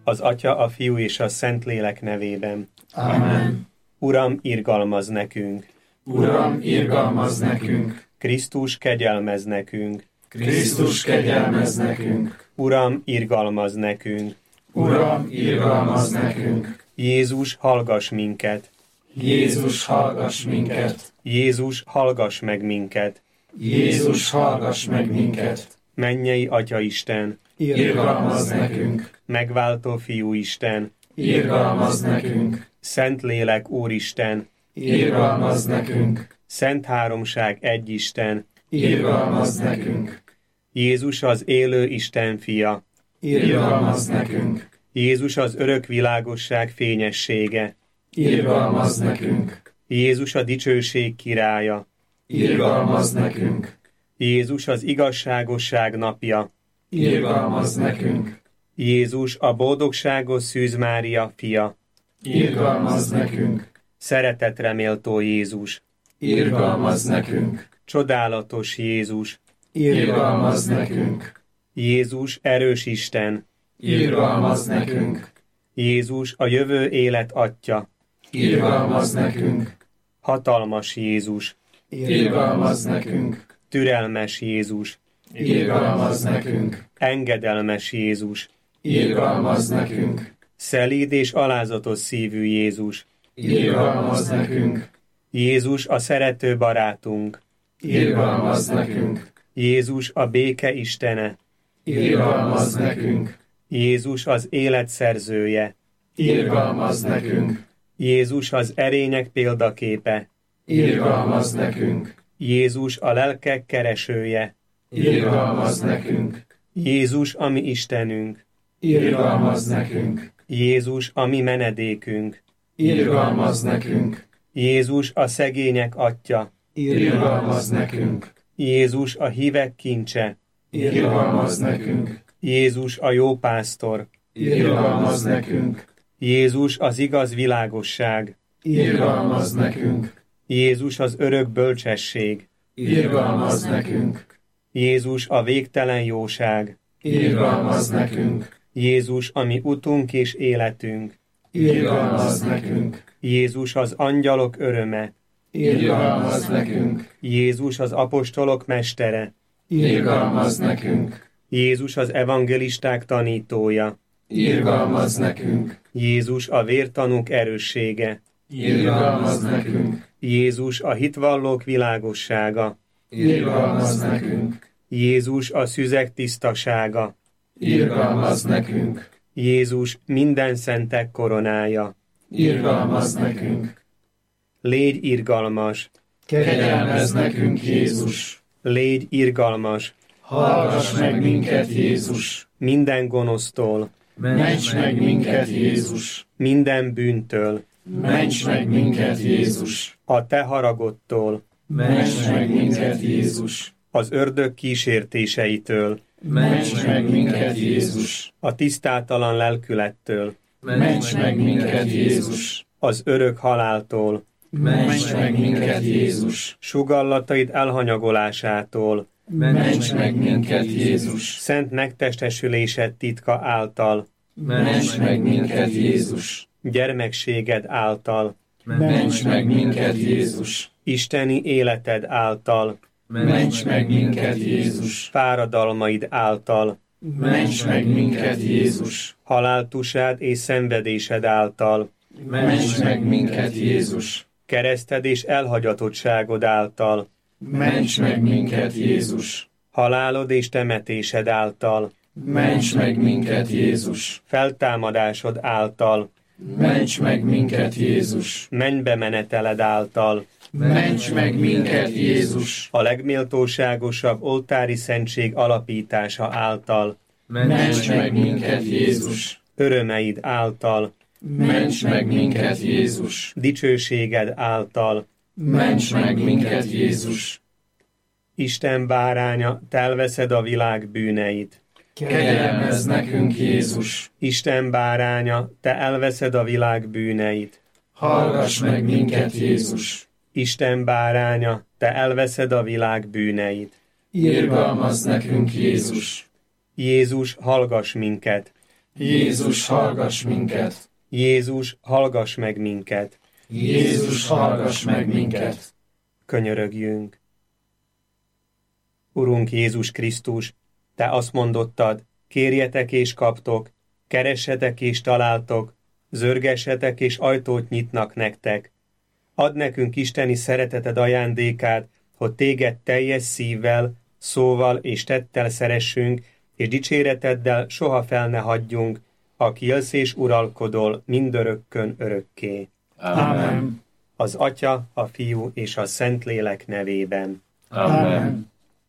Az Atya, a Fiú és a Szentlélek nevében. Amen. Uram, irgalmazz nekünk! Uram, irgalmazz nekünk! Krisztus, kegyelmezz nekünk! Krisztus, kegyelmezz nekünk! Uram, irgalmazz nekünk! Uram, irgalmazz nekünk! Jézus, hallgass minket! Jézus, hallgass minket! Jézus, hallgass meg minket! Jézus, hallgass meg minket! Mennyei Atya Isten! Irgalmazz nekünk! Megváltó Fiú Isten! Irgalmazz nekünk! Szentlélek Úristen! Irgalmazz nekünk! Szent Háromság egy Isten! Irgalmazz nekünk! Jézus az élő Isten fia! Irgalmazz nekünk! Jézus az örök világosság fényessége! Irgalmazz nekünk! Jézus a dicsőség királya! Irgalmazz nekünk! Jézus az igazságosság napja! Irgalmazz nekünk! Jézus a boldogságos Szűz Mária fia! Irgalmazz nekünk! Szeretetre méltó Jézus! Irgalmazz nekünk! Csodálatos Jézus! Irgalmazz nekünk! Jézus erős Isten! Irgalmazz nekünk! Jézus a jövő élet Atya! Irgalmazz nekünk! Hatalmas Jézus! Irgalmazz nekünk! Türelmes Jézus! Irgalmazz nekünk! Engedelmes Jézus! Irgalmazz nekünk! Szelíd és alázatos szívű Jézus! Irgalmazz nekünk! Jézus a szerető barátunk! Irgalmazz nekünk! Jézus a béke Istene! Irgalmazz nekünk! Jézus az élet szerzője! Irgalmazz nekünk! Jézus az erények példaképe! Irgalmazz nekünk! Jézus a lelkek keresője! Irgalmazz nekünk! Jézus a mi Istenünk! Irgalmazz nekünk! Jézus a mi menedékünk! Irgalmazz nekünk! Jézus a szegények Atya! Irgalmazz nekünk! Jézus a hívek kincse! Irgalmazz nekünk! Jézus a jó pásztor! Irgalmazz nekünk! Jézus az igaz világosság! Irgalmazz nekünk! Jézus az örök bölcsesség! Irgalmazz nekünk! Jézus a végtelen jóság! Irgalmazz nekünk! Jézus a mi utunk és életünk! Irgalmazz nekünk! Jézus az angyalok öröme! Irgalmazz nekünk! Jézus az apostolok mestere! Irgalmazz nekünk! Jézus az evangelisták tanítója! Irgalmazz nekünk! Jézus a vértanúk erőssége! Irgalmazz nekünk! Jézus a hitvallók világossága! Irgalmazz nekünk! Jézus a szüzek tisztasága! Irgalmazz nekünk! Jézus minden szentek koronája! Irgalmazz nekünk! Légy irgalmas! Kegyelmezz nekünk, Jézus! Légy irgalmas! Hallgass meg minket, Jézus! Minden gonosztól! Ments meg minket, Jézus! Minden bűntől! Ments meg minket, Jézus! A te haragodtól! Ments meg minket, Jézus! Az ördög kísértéseitől! Ments meg minket, Jézus! A tisztátalan lelkülettől! Ments meg minket, Jézus! Az örök haláltól! Ments meg minket, Jézus! Sugallataid elhanyagolásától! Ments meg minket, Jézus! Szent megtestesülésed titka által! Ments meg minket, Jézus! Gyermekséged által! Ments meg minket, Jézus! Isteni életed által! Ments meg minket, Jézus! Fáradalmaid által! Ments meg minket, Jézus! Haláltusád és szenvedésed által! Ments meg minket, Jézus! Kereszted és elhagyatottságod által! Ments meg minket, Jézus! Halálod és temetésed által! Ments meg minket, Jézus! Feltámadásod által! Ments meg minket, Jézus! Mennybe meneteled által! Ments meg minket, Jézus! A legméltóságosabb oltári szentség alapítása által! Ments meg minket, Jézus! Örömeid által! Ments meg minket, Jézus! Dicsőséged által! Ments meg minket, Jézus! Isten báránya, te elveszed a világ bűneit! Kegyelmezz nekünk, Jézus! Isten báránya, te elveszed a világ bűneit! Hallgass meg minket, Jézus! Isten báránya, te elveszed a világ bűneit! Irgalmazz nekünk, Jézus! Jézus, hallgass minket! Jézus, hallgass minket! Jézus, hallgass meg minket! Jézus, hallgass meg minket! Könyörögjünk! Urunk Jézus Krisztus, Te azt mondottad, kérjetek és kaptok, keressetek és találtok, zörgessetek és ajtót nyitnak nektek. Add nekünk isteni szereteted ajándékát, hogy Téged teljes szívvel, szóval és tettel szeressünk, és dicséreteddel soha fel ne hagyjunk, aki élsz és uralkodol mindörökkön örökké. Amen. Az Atya, a Fiú és a Szentlélek nevében. Amen.